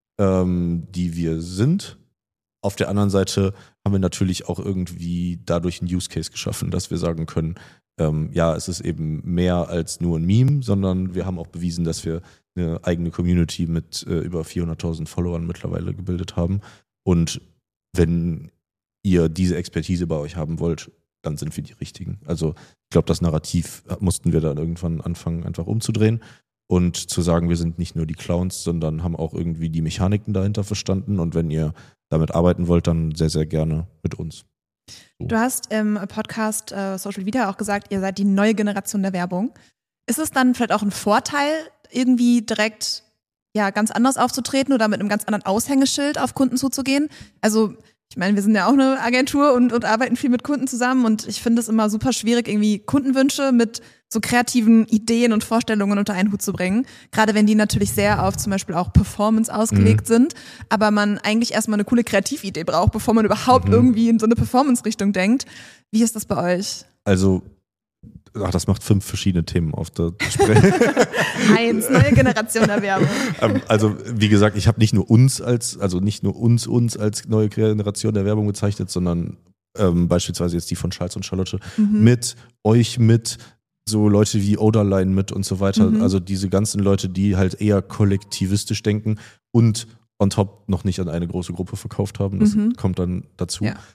ähm, die wir sind. Auf der anderen Seite haben wir natürlich auch irgendwie dadurch einen Use Case geschaffen, dass wir sagen können, ähm, ja, es ist eben mehr als nur ein Meme, sondern wir haben auch bewiesen, dass wir eine eigene Community mit äh, über vierhunderttausend Followern mittlerweile gebildet haben. Und wenn ihr diese Expertise bei euch haben wollt, dann sind wir die Richtigen. Also ich glaube, das Narrativ mussten wir dann irgendwann anfangen, einfach umzudrehen. Und zu sagen, wir sind nicht nur die Clowns, sondern haben auch irgendwie die Mechaniken dahinter verstanden. Und wenn ihr damit arbeiten wollt, dann sehr, sehr gerne mit uns. So. Du hast im Podcast äh, Social Media auch gesagt, ihr seid die neue Generation der Werbung. Ist es dann vielleicht auch ein Vorteil, irgendwie direkt ja ganz anders aufzutreten oder mit einem ganz anderen Aushängeschild auf Kunden zuzugehen? Also ich meine, wir sind ja auch eine Agentur und, und arbeiten viel mit Kunden zusammen und ich finde es immer super schwierig, irgendwie Kundenwünsche mit so kreativen Ideen und Vorstellungen unter einen Hut zu bringen. Gerade wenn die natürlich sehr auf zum Beispiel auch Performance ausgelegt mhm. sind, aber man eigentlich erstmal eine coole Kreatividee braucht, bevor man überhaupt mhm. irgendwie in so eine Performance-Richtung denkt. Wie ist das bei euch? Also Ach, das macht fünf verschiedene Themen auf der Gespräch. Eins, neue Generation der Werbung. Also, wie gesagt, ich habe nicht nur uns als, also nicht nur uns, uns als neue Generation der Werbung bezeichnet, sondern ähm, beispielsweise jetzt die von Charles und Charlotte mhm. mit, euch mit, so Leute wie Oderline mit und so weiter. Mhm. Also diese ganzen Leute, die halt eher kollektivistisch denken und on top noch nicht an eine große Gruppe verkauft haben. Das mhm. kommt dann dazu. Ja.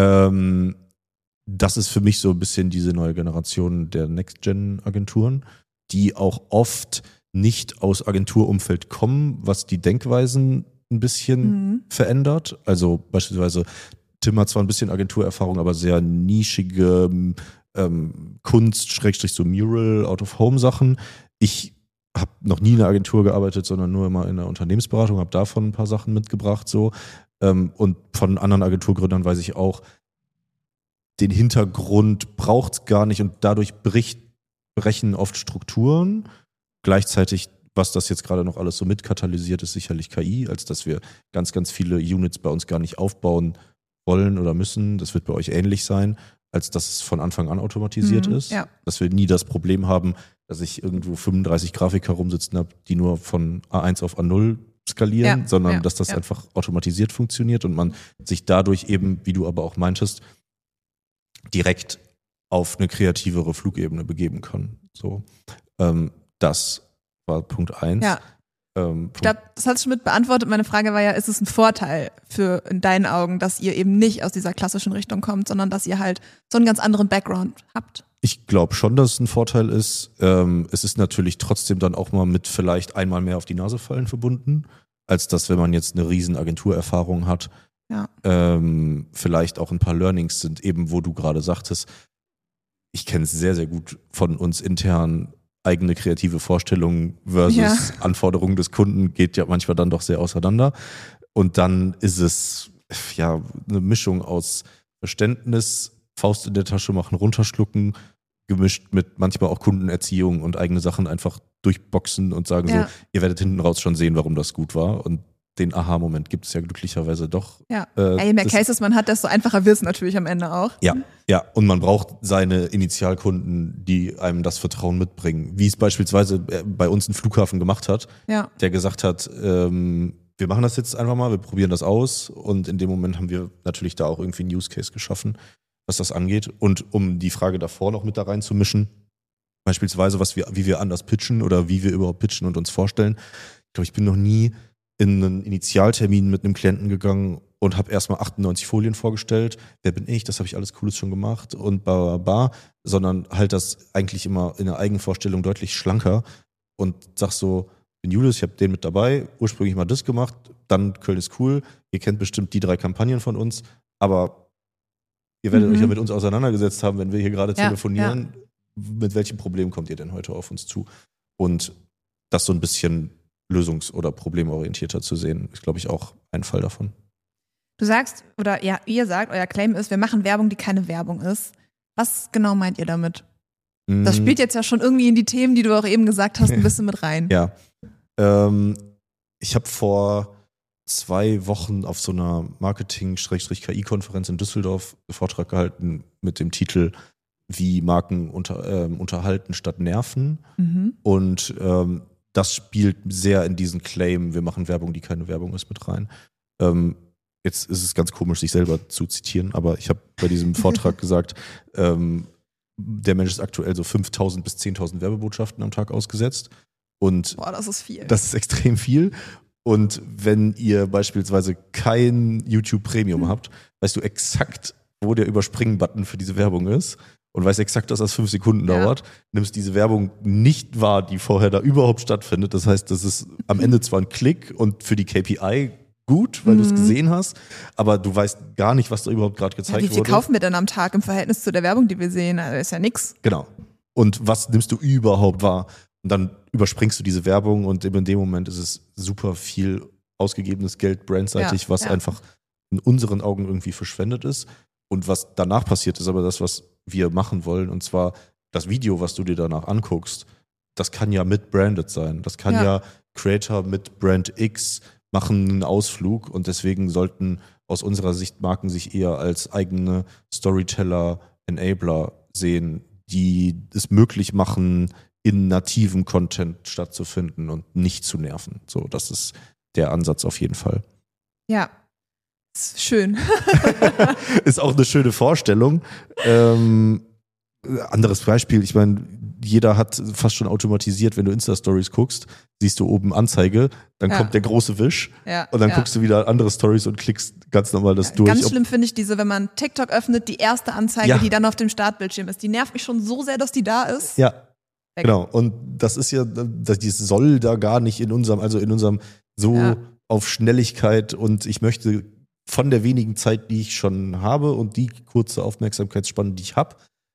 Ähm, Das ist für mich so ein bisschen diese neue Generation der Next-Gen-Agenturen, die auch oft nicht aus Agenturumfeld kommen, was die Denkweisen ein bisschen Mhm. verändert. Also beispielsweise Tim hat zwar ein bisschen Agenturerfahrung, aber sehr nischige ähm, Kunst, Schrägstrich so Mural, Out-of-Home-Sachen. Ich habe noch nie in einer Agentur gearbeitet, sondern nur immer in der Unternehmensberatung, habe davon ein paar Sachen mitgebracht. So. Ähm, und von anderen Agenturgründern weiß ich auch, den Hintergrund braucht es gar nicht und dadurch bricht, brechen oft Strukturen. Gleichzeitig, was das jetzt gerade noch alles so mitkatalysiert, ist sicherlich K I, als dass wir ganz, ganz viele Units bei uns gar nicht aufbauen wollen oder müssen. Das wird bei euch ähnlich sein, als dass es von Anfang an automatisiert Mhm, ist. ja. Dass wir nie das Problem haben, dass ich irgendwo fünfunddreißig Grafiker rumsitzen habe, die nur von A eins auf A null skalieren, Ja, sondern ja, dass das ja. einfach automatisiert funktioniert und man sich dadurch eben, wie du aber auch meintest, direkt auf eine kreativere Flugebene begeben kann. So, ähm, das war Punkt eins. Ja. Ähm, Ich glaube, das hast du schon mit beantwortet. Meine Frage war ja, ist es ein Vorteil für in deinen Augen, dass ihr eben nicht aus dieser klassischen Richtung kommt, sondern dass ihr halt so einen ganz anderen Background habt? Ich glaube schon, dass es ein Vorteil ist. Ähm, es ist natürlich trotzdem dann auch mal mit vielleicht einmal mehr auf die Nase fallen verbunden, als dass, wenn man jetzt eine riesen Agenturerfahrung hat, Ja. ähm, vielleicht auch ein paar Learnings sind, eben wo du gerade sagtest, ich kenne es sehr, sehr gut von uns intern, eigene kreative Vorstellungen versus Ja. Anforderungen des Kunden geht ja manchmal dann doch sehr auseinander. Und dann ist es ja eine Mischung aus Verständnis, Faust in der Tasche machen, runterschlucken, gemischt mit manchmal auch Kundenerziehung und eigene Sachen einfach durchboxen und sagen Ja. so, ihr werdet hinten raus schon sehen, warum das gut war. Und den Aha-Moment gibt es ja glücklicherweise doch. Ja. Äh, Ja, je mehr das- Cases man hat, desto einfacher wird es natürlich am Ende auch. Ja, ja, und man braucht seine Initialkunden, die einem das Vertrauen mitbringen. Wie es beispielsweise bei uns ein Flughafen gemacht hat, Ja. der gesagt hat, ähm, wir machen das jetzt einfach mal, wir probieren das aus. Und in dem Moment haben wir natürlich da auch irgendwie einen Use Case geschaffen, was das angeht. Und um die Frage davor noch mit da reinzumischen, beispielsweise, was wir, wie wir anders pitchen oder wie wir überhaupt pitchen und uns vorstellen. Ich glaube, ich bin noch nie in einen Initialtermin mit einem Klienten gegangen und habe erstmal achtundneunzig Folien vorgestellt. Wer bin ich? Das habe ich alles Cooles schon gemacht und ba, ba, ba. Sondern halt das eigentlich immer in der Eigenvorstellung deutlich schlanker und sag so, ich bin Julius, ich habe den mit dabei, ursprünglich mal das gemacht, dann Köln ist cool, ihr kennt bestimmt die drei Kampagnen von uns, aber ihr werdet Mhm. euch ja mit uns auseinandergesetzt haben, wenn wir hier gerade Ja, telefonieren. Mit welchem Problem kommt ihr denn heute auf uns zu? Und das so ein bisschen lösungs- oder problemorientierter zu sehen, ist, glaube ich, auch ein Fall davon. Du sagst, oder ja, ihr sagt, euer Claim ist, wir machen Werbung, die keine Werbung ist. Was genau meint ihr damit? Das Mm, spielt jetzt ja schon irgendwie in die Themen, die du auch eben gesagt hast, ein bisschen mit rein. Ja. Ähm, ich habe vor zwei Wochen auf so einer Marketing-K I-Konferenz in Düsseldorf einen Vortrag gehalten mit dem Titel Wie Marken unter, ähm, unterhalten statt nerven. Mhm. Und ähm, das spielt sehr in diesen Claim, wir machen Werbung, die keine Werbung ist, mit rein. Ähm, jetzt ist es ganz komisch, sich selber zu zitieren, aber ich habe bei diesem Vortrag gesagt, ähm, der Mensch ist aktuell so fünftausend bis zehntausend Werbebotschaften am Tag ausgesetzt. Und Boah, das ist viel. das ist extrem viel. Und wenn ihr beispielsweise kein YouTube Premium Mhm. habt, weißt du exakt, wo der Überspringen-Button für diese Werbung ist und weißt exakt, dass das fünf Sekunden Ja. dauert, nimmst diese Werbung nicht wahr, die vorher da überhaupt stattfindet. Das heißt, das ist am Ende zwar ein Klick und für die K P I gut, weil du es Mhm. gesehen hast, aber du weißt gar nicht, was da überhaupt gerade Ja, gezeigt wie viel wurde. kaufen wir denn am Tag im Verhältnis zu der Werbung, die wir sehen? Also ist ja nix. Genau. Und was nimmst du überhaupt wahr? Und dann überspringst du diese Werbung und in dem Moment ist es super viel ausgegebenes Geld brandseitig, Ja, was ja. einfach in unseren Augen irgendwie verschwendet ist. Und was danach passiert, ist aber das, was wir machen wollen. Und zwar das Video, was du dir danach anguckst, das kann ja mit branded sein. Das kann Ja. ja, Creator mit Brand X machen einen Ausflug und deswegen sollten aus unserer Sicht Marken sich eher als eigene Storyteller, Enabler sehen, die es möglich machen, in nativem Content stattzufinden und nicht zu nerven. So, das ist der Ansatz auf jeden Fall. Ja. Ist schön. Ist auch eine schöne Vorstellung. Ähm, anderes Beispiel, ich meine, jeder hat fast schon automatisiert, wenn du Insta-Stories guckst, siehst du oben Anzeige, dann Ja. kommt der große Wisch Ja, und dann ja. guckst du wieder andere Stories und klickst ganz normal das Ja, durch. Ganz Ob- schlimm finde ich diese, wenn man TikTok öffnet, die erste Anzeige, Ja. die dann auf dem Startbildschirm ist. Die nervt mich schon so sehr, dass die da ist. Ja, Weg. genau. Und das ist ja, das, das soll da gar nicht in unserem, also in unserem so Ja. auf Schnelligkeit und ich möchte von der wenigen Zeit, die ich schon habe und die kurze Aufmerksamkeitsspanne, die ich habe,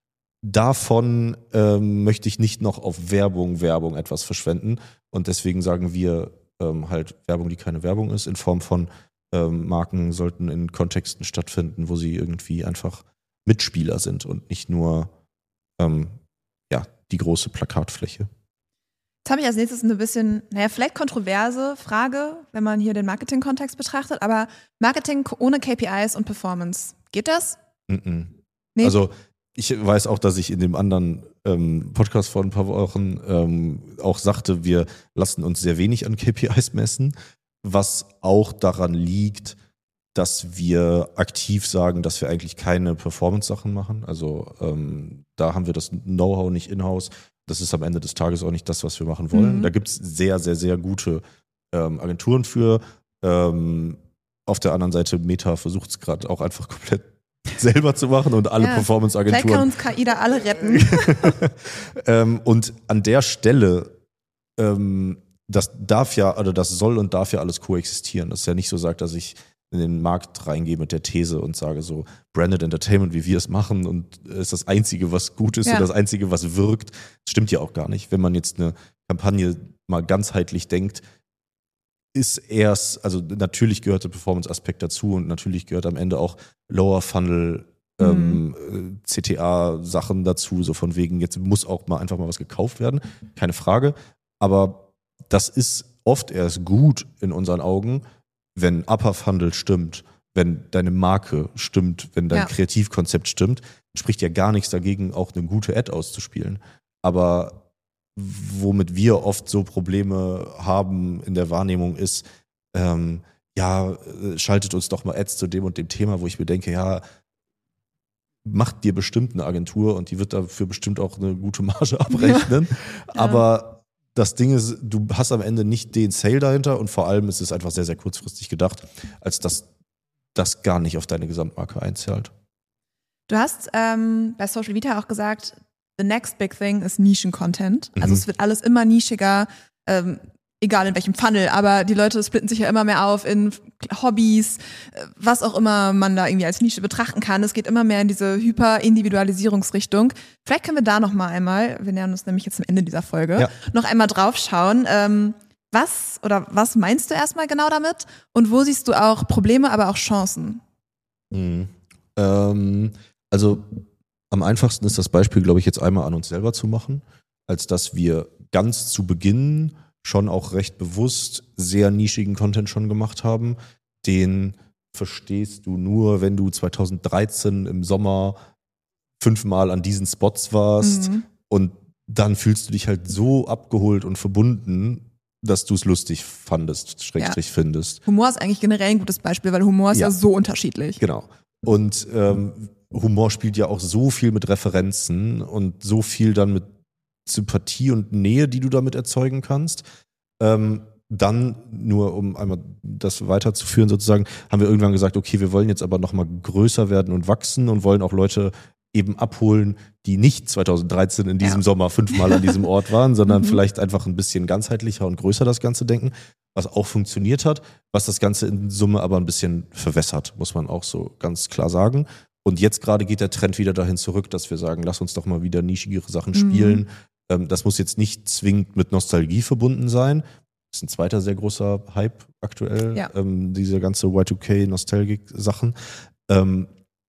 davon ähm, möchte ich nicht noch auf Werbung, Werbung etwas verschwenden. Und deswegen sagen wir ähm, halt Werbung, die keine Werbung ist, in Form von ähm, Marken sollten in Kontexten stattfinden, wo sie irgendwie einfach Mitspieler sind und nicht nur ähm, ja, die große Plakatfläche. Jetzt habe ich als nächstes eine bisschen, naja, vielleicht kontroverse Frage, wenn man hier den Marketing-Kontext betrachtet, aber Marketing ohne K P Is und Performance, geht das? Mm-mm. Nee. Also ich weiß auch, dass ich in dem anderen ähm, Podcast vor ein paar Wochen ähm, auch sagte, wir lassen uns sehr wenig an K P Is messen, was auch daran liegt, dass wir aktiv sagen, dass wir eigentlich keine Performance-Sachen machen. Also ähm, da haben wir das Know-how nicht in-house. Das ist am Ende des Tages auch nicht das, was wir machen wollen. Mhm. Da gibt es sehr, sehr, sehr gute ähm, Agenturen für. Ähm, auf der anderen Seite, Meta versucht es gerade auch einfach komplett selber zu machen und alle ja, Performance-Agenturen. Vielleicht kann uns K I da alle retten. ähm, und an der Stelle, ähm, das darf ja, also das soll und darf ja alles koexistieren. Das ist ja nicht so sagt, dass ich in den Markt reingehe mit der These und sage so, Branded Entertainment, wie wir es machen und ist das Einzige, was gut ist ja. und das Einzige, was wirkt. Das stimmt ja auch gar nicht. Wenn man jetzt eine Kampagne mal ganzheitlich denkt, ist erst, also natürlich gehört der Performance-Aspekt dazu und natürlich gehört am Ende auch Lower Funnel, mhm. ähm, C T A-Sachen dazu, so von wegen, jetzt muss auch mal einfach mal was gekauft werden, keine Frage. Aber das ist oft erst gut in unseren Augen, wenn Upper Funnel stimmt, wenn deine Marke stimmt, wenn dein ja. Kreativkonzept stimmt, spricht ja gar nichts dagegen, auch eine gute Ad auszuspielen. Aber womit wir oft so Probleme haben in der Wahrnehmung ist, ähm, ja, schaltet uns doch mal Ads zu dem und dem Thema, wo ich mir denke, ja, macht dir bestimmt eine Agentur und die wird dafür bestimmt auch eine gute Marge abrechnen. Ja. Aber das Ding ist, du hast am Ende nicht den Sale dahinter und vor allem ist es einfach sehr, sehr kurzfristig gedacht, als dass das gar nicht auf deine Gesamtmarke einzahlt. Du hast ähm, bei Social Media auch gesagt, the next big thing ist Nischen-Content. Also mhm. es wird alles immer nischiger, ähm, egal in welchem Funnel, aber die Leute splitten sich ja immer mehr auf in Hobbys, was auch immer man da irgendwie als Nische betrachten kann. Es geht immer mehr in diese Hyper-Individualisierungsrichtung. Vielleicht können wir da noch mal einmal, wir nähern uns nämlich jetzt am Ende dieser Folge, ja. noch einmal drauf schauen. Ähm, was oder was meinst du erstmal genau damit? Und wo siehst du auch Probleme, aber auch Chancen? Mhm. Ähm, also am einfachsten ist das Beispiel, glaube ich, jetzt einmal an uns selber zu machen, als dass wir ganz zu Beginn schon auch recht bewusst sehr nischigen Content schon gemacht haben. Den verstehst du nur, wenn du zwanzig dreizehn im Sommer fünfmal an diesen Spots warst mhm. und dann fühlst du dich halt so abgeholt und verbunden, dass du es lustig fandest, Schrägstrich ja. findest. Humor ist eigentlich generell ein gutes Beispiel, weil Humor ist ja, ja so unterschiedlich. Genau. Und ähm, Humor spielt ja auch so viel mit Referenzen und so viel dann mit Sympathie und Nähe, die du damit erzeugen kannst. Ähm, dann, nur um einmal das weiterzuführen sozusagen, haben wir irgendwann gesagt, okay, wir wollen jetzt aber nochmal größer werden und wachsen und wollen auch Leute eben abholen, die nicht zwanzig dreizehn in diesem ja. Sommer fünfmal an diesem Ort waren, sondern mhm. vielleicht einfach ein bisschen ganzheitlicher und größer das Ganze denken, was auch funktioniert hat, was das Ganze in Summe aber ein bisschen verwässert, muss man auch so ganz klar sagen. Und jetzt gerade geht der Trend wieder dahin zurück, dass wir sagen, lass uns doch mal wieder nischigere Sachen spielen. Mhm. Ähm, das muss jetzt nicht zwingend mit Nostalgie verbunden sein. Das ist ein zweiter sehr großer Hype aktuell, ja. ähm, diese ganze Y zwei K-Nostalgik-Sachen. Ähm,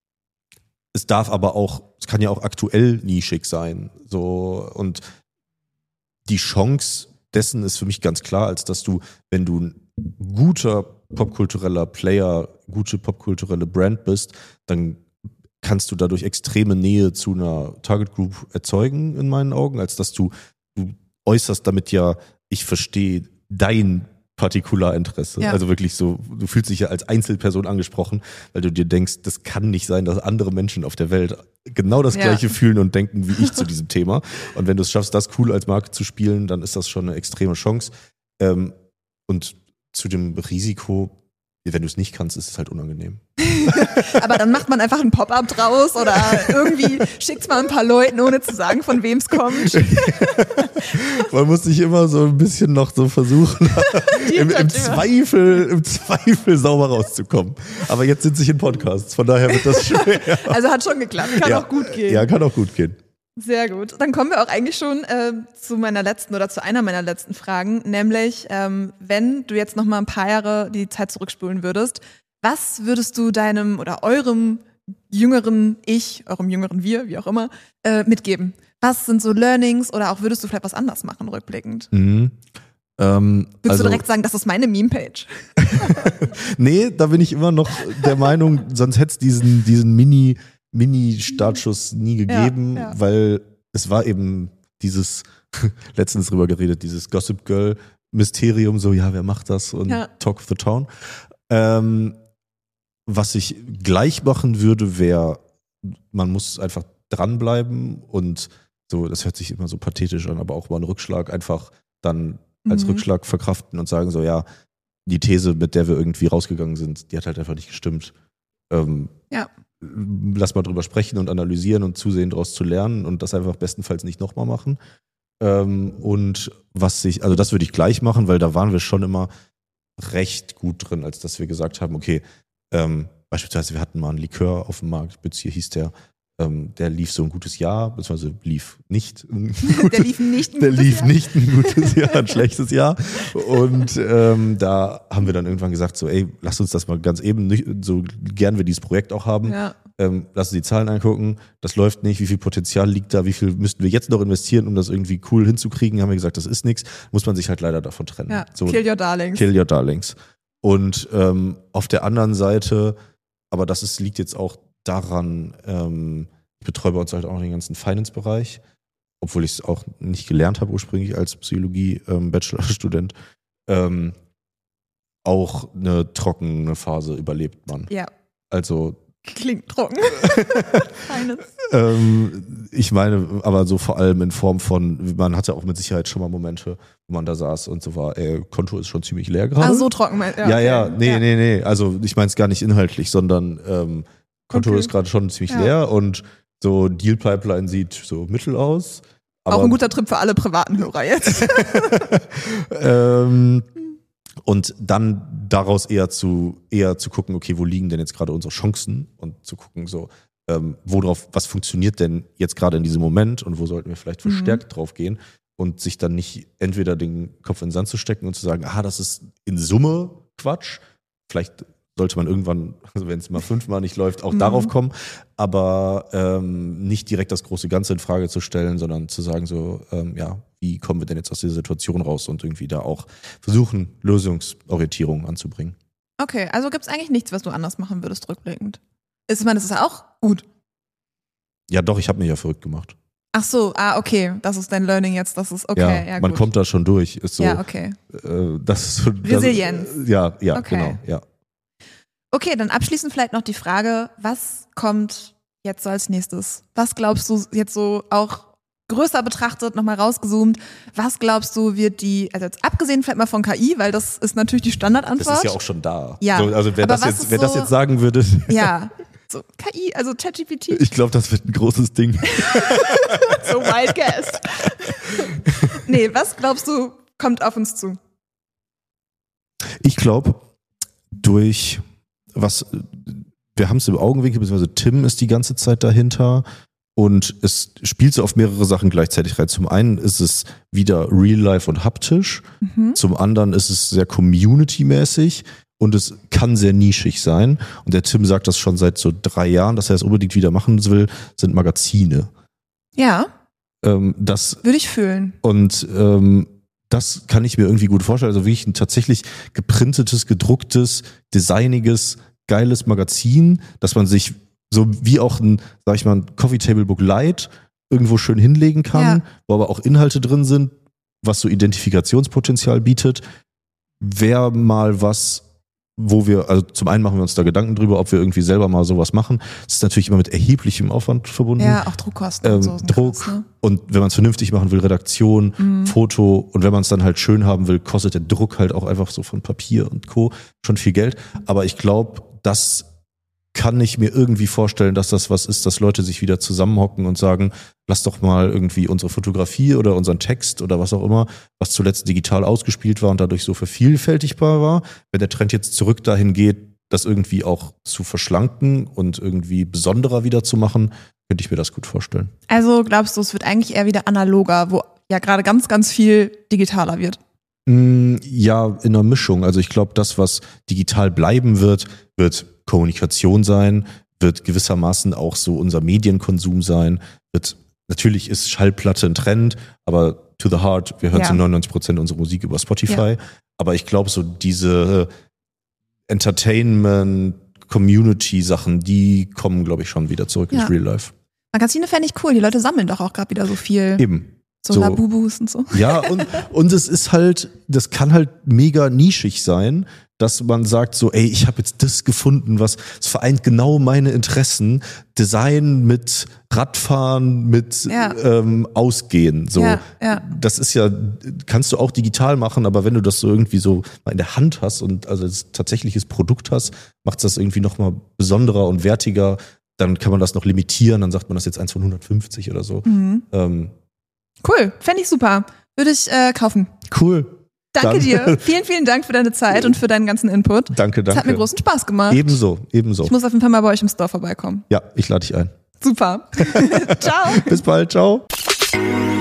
es darf aber auch, es kann ja auch aktuell nischig sein. So, und die Chance dessen ist für mich ganz klar, als dass du, wenn du ein guter popkultureller Player, gute popkulturelle Brand bist, dann kannst du dadurch extreme Nähe zu einer Target Group erzeugen, in meinen Augen, als dass du, du äußerst damit ja, ich verstehe dein Partikularinteresse. Ja. Also wirklich so, du fühlst dich ja als Einzelperson angesprochen, weil du dir denkst, das kann nicht sein, dass andere Menschen auf der Welt genau das ja. Gleiche fühlen und denken wie ich zu diesem Thema. Und wenn du es schaffst, das cool als Marke zu spielen, dann ist das schon eine extreme Chance. Ähm, und zu dem Risiko, wenn du es nicht kannst, ist es halt unangenehm. Aber dann macht man einfach ein Pop-up draus oder irgendwie schickt es mal ein paar Leuten, ohne zu sagen, von wem es kommt. Man muss sich immer so ein bisschen noch so versuchen, im, im, Zweifel, im Zweifel sauber rauszukommen. Aber jetzt sitze ich in Podcasts, von daher wird das schwer. Also hat schon geklappt, kann ja, auch gut gehen. Ja, kann auch gut gehen. Sehr gut. Dann kommen wir auch eigentlich schon äh, zu meiner letzten oder zu einer meiner letzten Fragen, nämlich ähm, wenn du jetzt noch mal ein paar Jahre die Zeit zurückspulen würdest, was würdest du deinem oder eurem jüngeren Ich, eurem jüngeren Wir, wie auch immer, äh, mitgeben? Was sind so Learnings oder auch würdest du vielleicht was anders machen rückblickend? Mhm. Ähm, Würdest also, du direkt sagen, das ist meine Meme-Page? Nee, da bin ich immer noch der Meinung, sonst hätte es diesen, diesen Mini- Mini-Startschuss nie gegeben, ja, ja. Weil es war eben dieses, letztens drüber geredet, dieses Gossip Girl-Mysterium, so, ja, wer macht das und ja. Talk of the Town. Ähm, was ich gleich machen würde, wäre, man muss einfach dranbleiben und so, das hört sich immer so pathetisch an, aber auch mal einen Rückschlag einfach dann als mhm. Rückschlag verkraften und sagen so, ja, die These, mit der wir irgendwie rausgegangen sind, die hat halt einfach nicht gestimmt. Ähm, ja. Lass mal drüber sprechen und analysieren und zusehen, daraus zu lernen und das einfach bestenfalls nicht nochmal machen. Ähm, und was ich, also das würde ich gleich machen, weil da waren wir schon immer recht gut drin, als dass wir gesagt haben, okay, ähm, beispielsweise wir hatten mal einen Likör auf dem Markt, Bützier hieß der, ähm, der lief so ein gutes Jahr, beziehungsweise lief nicht ein gutes, der lief nicht ein der gutes lief Jahr. nicht ein gutes Jahr, ein schlechtes Jahr. Und ähm, da haben wir dann irgendwann gesagt, so, ey, lass uns das mal ganz eben, so gern wir dieses Projekt auch haben, ja. ähm, lass uns die Zahlen angucken, das läuft nicht, wie viel Potenzial liegt da, wie viel müssten wir jetzt noch investieren, um das irgendwie cool hinzukriegen, haben wir gesagt, das ist nichts, muss man sich halt leider davon trennen. Ja, so, kill your darlings. Kill your darlings. Und ähm, auf der anderen Seite, aber das ist, liegt jetzt auch daran, ähm, ich betreue bei uns halt auch den ganzen Finance-Bereich, obwohl ich es auch nicht gelernt habe ursprünglich als Psychologie-Bachelorstudent. Ähm, auch eine trockene Phase überlebt man. Ja. Also klingt trocken. ähm, ich meine, aber so vor allem in Form von, man hatte auch mit Sicherheit schon mal Momente, wo man da saß und so war, ey, Konto ist schon ziemlich leer gerade. Ah, so trocken. Ja, ja, ja, okay. nee, ja. nee, nee. Also ich meine es gar nicht inhaltlich, sondern ähm, Konto okay. ist gerade schon ziemlich ja. leer und so Deal-Pipeline sieht so mittel aus. Aber auch ein guter Trip für alle privaten Hörer jetzt. ähm, und dann daraus eher zu eher zu gucken, okay, wo liegen denn jetzt gerade unsere Chancen und zu gucken, so ähm, worauf, was funktioniert denn jetzt gerade in diesem Moment und wo sollten wir vielleicht verstärkt mhm. drauf gehen und sich dann nicht entweder den Kopf in den Sand zu stecken und zu sagen, ah, das ist in Summe Quatsch, vielleicht sollte man irgendwann, also wenn es mal fünfmal nicht läuft, auch mhm. darauf kommen, aber ähm, nicht direkt das große Ganze in Frage zu stellen, sondern zu sagen so, ähm, ja, wie kommen wir denn jetzt aus dieser Situation raus und irgendwie da auch versuchen, Lösungsorientierung anzubringen. Okay, also gibt es eigentlich nichts, was du anders machen würdest, rückblickend? Ist, ich meine, das ist ja auch gut. Ja doch, ich habe mich ja verrückt gemacht. Ach so, ah, okay, das ist dein Learning jetzt, das ist okay, ja, ja gut. Man kommt da schon durch. Ist so, ja, okay. Äh, das ist so, Resilienz. Das, ja, ja, okay. genau, ja. Okay, dann abschließend vielleicht noch die Frage, was kommt jetzt so als nächstes? Was glaubst du jetzt so auch größer betrachtet, nochmal rausgezoomt, was glaubst du wird die, also jetzt abgesehen vielleicht mal von K I, weil das ist natürlich die Standardantwort. Das ist ja auch schon da. Ja. So, also wer, das jetzt, wer so, das jetzt sagen würde. Ja, so K I, also ChatGPT. Ich glaube, das wird ein großes Ding. So wild guess. Nee, was glaubst du kommt auf uns zu? Ich glaube, durch was, wir haben es im Augenwinkel, beziehungsweise Tim ist die ganze Zeit dahinter und es spielt so auf mehrere Sachen gleichzeitig rein. Zum einen ist es wieder real life und haptisch, mhm. zum anderen ist es sehr community-mäßig und es kann sehr nischig sein. Und der Tim sagt das schon seit so drei Jahren, dass er es unbedingt wieder machen will, sind Magazine. Ja, ähm, das würde ich fühlen. Und ähm, das kann ich mir irgendwie gut vorstellen. Also wirklich ein tatsächlich geprintetes, gedrucktes, designiges, geiles Magazin, dass man sich so wie auch ein, sag ich mal, ein Coffee Table Book Light irgendwo schön hinlegen kann, ja. wo aber auch Inhalte drin sind, was so Identifikationspotenzial bietet. Wäre mal was, wo wir, also zum einen machen wir uns da Gedanken drüber, ob wir irgendwie selber mal sowas machen. Das ist natürlich immer mit erheblichem Aufwand verbunden. Ja, auch Druckkosten ähm, und so. Druck krass, ne? Und wenn man es vernünftig machen will, Redaktion, mhm. Foto und wenn man es dann halt schön haben will, kostet der Druck halt auch einfach so von Papier und Co. schon viel Geld. Aber ich glaube, das kann ich mir irgendwie vorstellen, dass das was ist, dass Leute sich wieder zusammenhocken und sagen, lass doch mal irgendwie unsere Fotografie oder unseren Text oder was auch immer, was zuletzt digital ausgespielt war und dadurch so vervielfältigbar war. Wenn der Trend jetzt zurück dahin geht, das irgendwie auch zu verschlanken und irgendwie besonderer wieder zu machen, könnte ich mir das gut vorstellen. Also glaubst du, es wird eigentlich eher wieder analoger, wo ja gerade ganz, ganz viel digitaler wird? Ja, in einer Mischung. Also ich glaube, das, was digital bleiben wird, wird Kommunikation sein, wird gewissermaßen auch so unser Medienkonsum sein, wird, natürlich ist Schallplatte ein Trend, aber to the heart, wir hören ja. zu neunundneunzig Prozent unsere Musik über Spotify, ja. aber ich glaube, so diese Entertainment, Community-Sachen, die kommen, glaube ich, schon wieder zurück ja. ins Real Life. Magazine fände ich cool, die Leute sammeln doch auch gerade wieder so viel. Eben. So, so Labubus und so. Ja, und, und es ist halt, das kann halt mega nischig sein, dass man sagt so, ey, ich habe jetzt das gefunden, was es vereint genau meine Interessen, Design mit Radfahren, mit ja. ähm, Ausgehen. So, ja, ja. Das ist ja, kannst du auch digital machen, aber wenn du das so irgendwie so mal in der Hand hast und also das tatsächliches Produkt hast, macht es das irgendwie nochmal besonderer und wertiger. Dann kann man das noch limitieren, dann sagt man das jetzt eins von hundertfünfzig oder so. Mhm. Ähm, Cool, fände ich super. Würde ich äh, kaufen. Cool. Danke Dann. dir. Vielen, vielen Dank für deine Zeit und für deinen ganzen Input. Danke, danke. Es hat mir großen Spaß gemacht. Ebenso, ebenso. Ich muss auf jeden Fall mal bei euch im Store vorbeikommen. Ja, ich lade dich ein. Super. Ciao. Bis bald, ciao.